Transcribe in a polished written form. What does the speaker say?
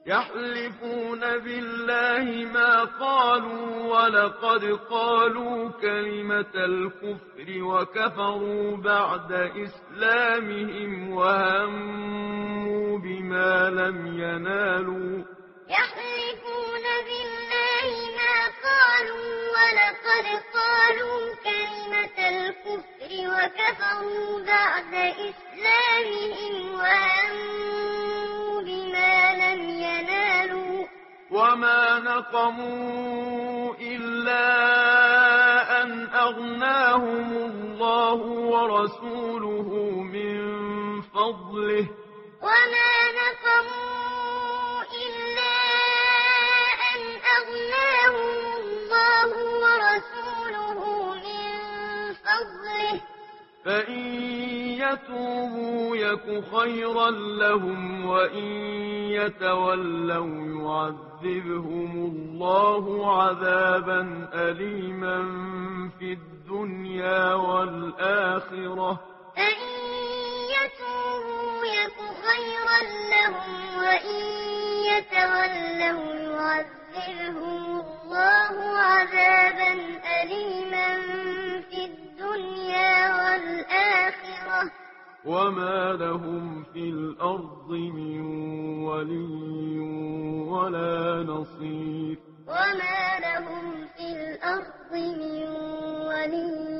يحلفون بالله ما قالوا ولقد قالوا كلمة الكفر وكفروا بعد إسلامهم وهموا بما لم ينالوا. يحلفون بالله ما قالوا ولقد قالوا كلمة الكفر وكفروا بعد إسلامهم وهموا بما لم ينالوا. وما نقموا إلا أن أغناهم الله ورسوله من فضله. وما نقموا إلا أن أغناهم الله ورسوله من فضله. فإن يتوبوا يك خيرا لهم وإن يتولوا يعذبهم الله عذابا أليما في الدنيا والآخرة. فإن يتوبوا يك خيرا لهم وإن يتولوا يعذبهم الله عذابا أليما في الدنيا والآخرة. وما لهم في الأرض من ولي ولا نصير. وما لهم في الأرض من ولي